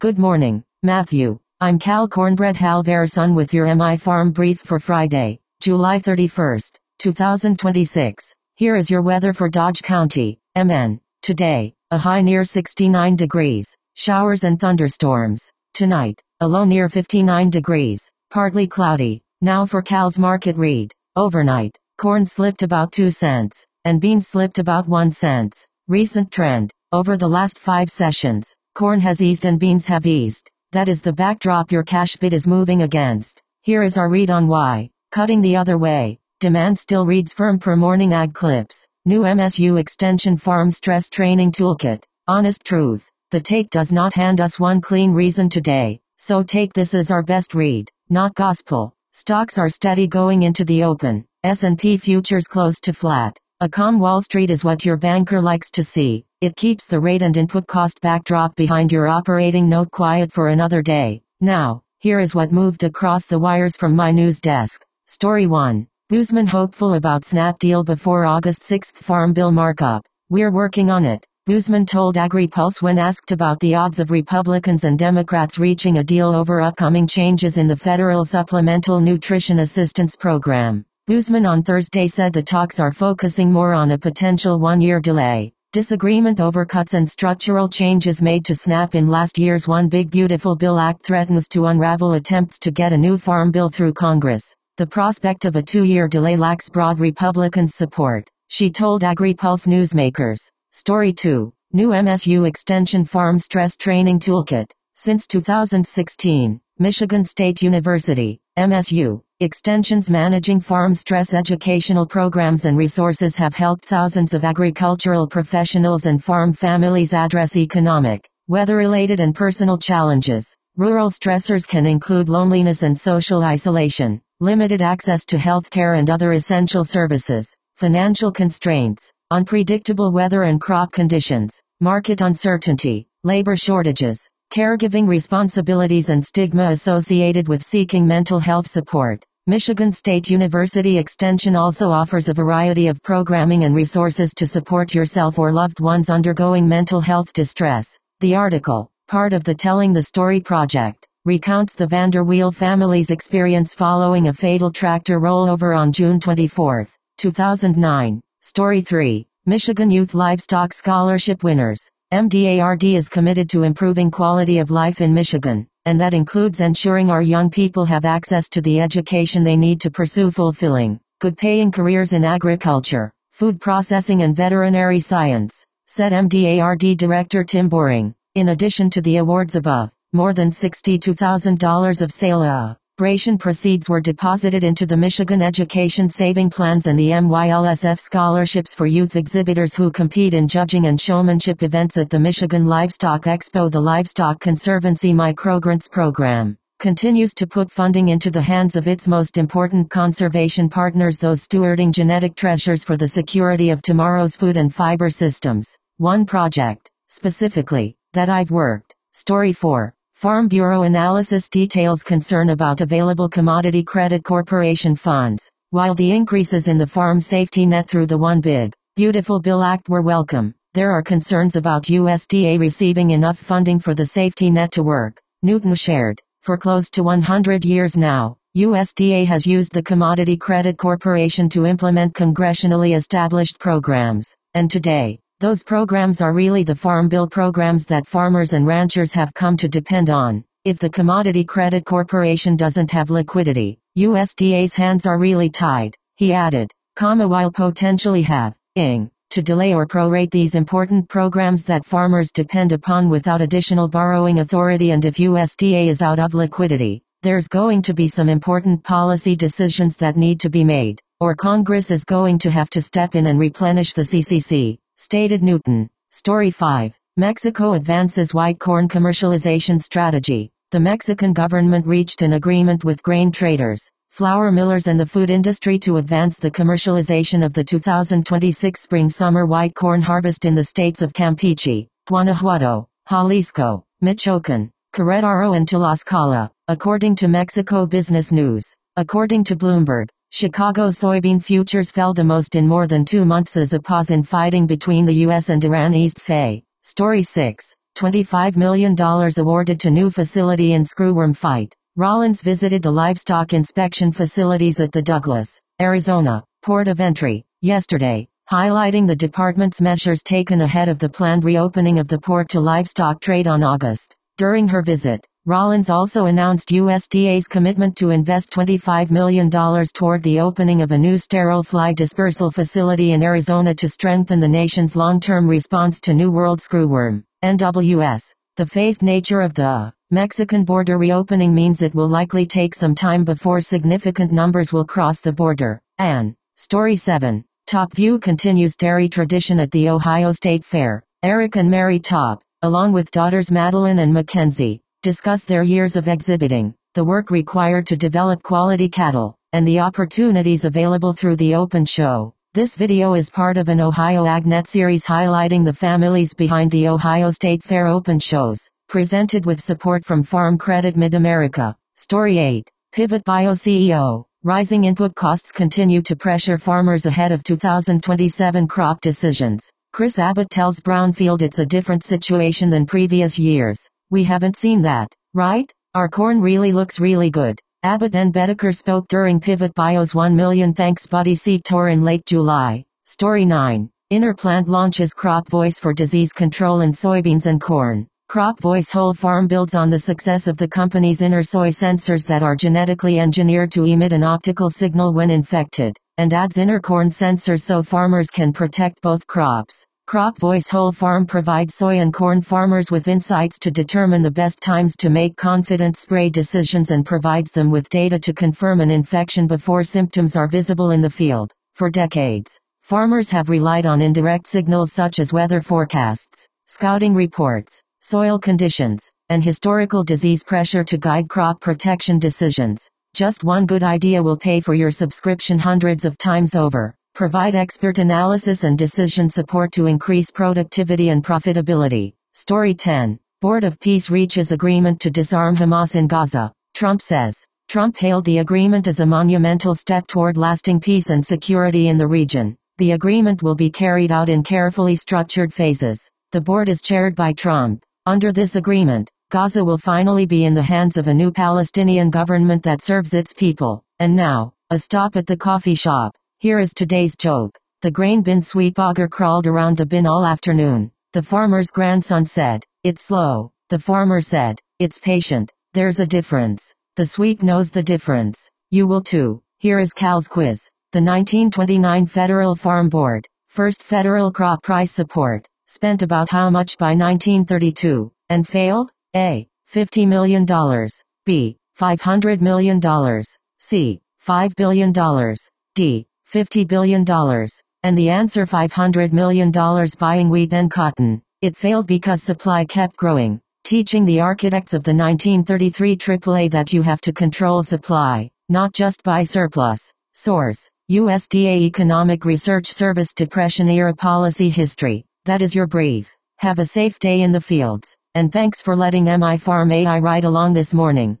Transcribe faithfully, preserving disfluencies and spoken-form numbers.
Good morning, Matthew. I'm Cal Cornbread Halverson with your M I Farm Brief for Friday, July thirty-first, two thousand twenty-six. Here is your weather for Dodge County, M N. Today, a high near sixty-nine degrees, showers and thunderstorms. Tonight, a low near fifty-nine degrees, partly cloudy. Now for Cal's market read. Overnight, corn slipped about two cents, and beans slipped about one cent. Recent trend. Over the last five sessions, corn has eased and beans have eased. That is the backdrop your cash bid is moving against. Here is our read on why. Cutting the other way. Demand still reads firm per Morning Ag Clips. New M S U Extension Farm Stress Training Toolkit. Honest truth. The tape does not hand us one clean reason today, so take this as our best read, not gospel. Stocks are steady going into the open. S and P futures close to flat. A calm Wall Street is what your banker likes to see. It keeps the rate and input cost backdrop behind your operating note quiet for another day. Now, here is what moved across the wires from my news desk. Story one. Boozman hopeful about SNAP deal before August sixth Farm Bill markup. We're working on it. Boozman told AgriPulse when asked about the odds of Republicans and Democrats reaching a deal over upcoming changes in the federal Supplemental Nutrition Assistance Program. Boozman on Thursday said the talks are focusing more on a potential one-year delay. Disagreement over cuts and structural changes made to SNAP in last year's One Big Beautiful Bill Act threatens to unravel attempts to get a new farm bill through Congress. The prospect of a two-year delay lacks broad Republican support, she told AgriPulse newsmakers. Story two. New M S U Extension Farm Stress Training Toolkit. Since two thousand sixteen, Michigan State University, M S U, Extension's managing farm stress educational programs and resources have helped thousands of agricultural professionals and farm families address economic, weather-related and personal challenges. Rural stressors can include loneliness and social isolation, limited access to health care and other essential services, financial constraints, unpredictable weather and crop conditions, market uncertainty, labor shortages, caregiving responsibilities and stigma associated with seeking mental health support. Michigan State University Extension also offers a variety of programming and resources to support yourself or loved ones undergoing mental health distress. The article, part of the Telling the Story project, recounts the Vanderweel family's experience following a fatal tractor rollover on June twenty-fourth, two thousand nine. Story three. Michigan Youth Livestock Scholarship winners. M D A R D is committed to improving quality of life in Michigan, and that includes ensuring our young people have access to the education they need to pursue fulfilling, good-paying careers in agriculture, food processing and veterinary science, said M D A R D Director Tim Boring. In addition to the awards above, more than sixty-two thousand dollars of celebration proceeds were deposited into the Michigan Education Saving Plans and the M Y L S F scholarships for youth exhibitors who compete in judging and showmanship events at the Michigan Livestock Expo. The Livestock Conservancy Microgrants Program continues to put funding into the hands of its most important conservation partners, those stewarding genetic treasures for the security of tomorrow's food and fiber systems. One project, specifically, that I've worked. Story four. Farm Bureau analysis details concern about available Commodity Credit Corporation funds. While the increases in the farm safety net through the One Big Beautiful Bill Act were welcome, there are concerns about U S D A receiving enough funding for the safety net to work. Newton shared. For close to one hundred years now, U S D A has used the Commodity Credit Corporation to implement congressionally established programs, and today, those programs are really the Farm Bill programs that farmers and ranchers have come to depend on. If the Commodity Credit Corporation doesn't have liquidity, U S D A's hands are really tied, he added, comma while potentially having to delay or prorate these important programs that farmers depend upon without additional borrowing authority, and if U S D A is out of liquidity, there's going to be some important policy decisions that need to be made, or Congress is going to have to step in and replenish the C C C. Stated Newton. Story five. Mexico advances white corn commercialization strategy. The Mexican government reached an agreement with grain traders, flour millers and the food industry to advance the commercialization of the two thousand twenty-six spring-summer white corn harvest in the states of Campeche, Guanajuato, Jalisco, Michoacan, Querétaro and Tlaxcala, according to Mexico Business News. According to Bloomberg, Chicago soybean futures fell the most in more than two months as a pause in fighting between the U S and Iran eased. Story six. twenty-five million dollars awarded to new facility in screwworm fight. Rollins visited the livestock inspection facilities at the Douglas, Arizona, port of entry, yesterday, highlighting the department's measures taken ahead of the planned reopening of the port to livestock trade on August. During her visit, Rollins also announced U S D A's commitment to invest twenty-five million dollars toward the opening of a new sterile fly dispersal facility in Arizona to strengthen the nation's long-term response to New World Screwworm, N W S. The phased nature of the Mexican border reopening means it will likely take some time before significant numbers will cross the border. And Story seven. Top View continues dairy tradition at the Ohio State Fair. Eric and Mary Top, along with daughters Madeline and Mackenzie, discuss their years of exhibiting, the work required to develop quality cattle, and the opportunities available through the open show. This video is part of an Ohio AgNet series highlighting the families behind the Ohio State Fair open shows, presented with support from Farm Credit Mid-America. Story eight. Pivot Bio C E O. Rising input costs continue to pressure farmers ahead of two thousand twenty-seven crop decisions. Chris Abbott tells Brownfield it's a different situation than previous years. We haven't seen that, right? Our corn really looks really good. Abbott and Bedecker spoke during Pivot Bio's one million Thanks Buddy Seed Tour in late July. Story nine. Interplant launches Crop Voice for disease control in soybeans and corn. Crop Voice Whole Farm builds on the success of the company's inner soy sensors that are genetically engineered to emit an optical signal when infected, and adds inner corn sensors so farmers can protect both crops. Crop Voice Whole Farm provides soy and corn farmers with insights to determine the best times to make confident spray decisions and provides them with data to confirm an infection before symptoms are visible in the field. For decades, farmers have relied on indirect signals such as weather forecasts, scouting reports, soil conditions, and historical disease pressure to guide crop protection decisions. Just one good idea will pay for your subscription hundreds of times over. Provide expert analysis and decision support to increase productivity and profitability. Story ten. Board of Peace reaches agreement to disarm Hamas in Gaza. Trump says. Trump hailed the agreement as a monumental step toward lasting peace and security in the region. The agreement will be carried out in carefully structured phases. The board is chaired by Trump. Under this agreement, Gaza will finally be in the hands of a new Palestinian government that serves its people. And now, a stop at the coffee shop. Here is today's joke. The grain bin sweep auger crawled around the bin all afternoon. The farmer's grandson said, "It's slow." The farmer said, "It's patient." There's a difference. The sweep knows the difference. You will too. Here is Cal's quiz. The nineteen twenty-nine Federal Farm Board, first federal crop price support, spent about how much by nineteen thirty-two, and failed? A. fifty million dollars. B. five hundred million dollars. C. five billion dollars. D. fifty billion dollars. And the answer five hundred million dollars buying wheat and cotton. It failed because supply kept growing, teaching the architects of the nineteen thirty-three triple A that you have to control supply, not just buy surplus. Source: U S D A Economic Research Service. Depression-era policy history. That is your brief. Have a safe day in the fields, and thanks for letting M I Farm A I ride along this morning.